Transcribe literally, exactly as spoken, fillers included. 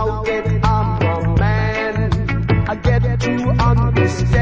Now that I'm a man, I get to understand.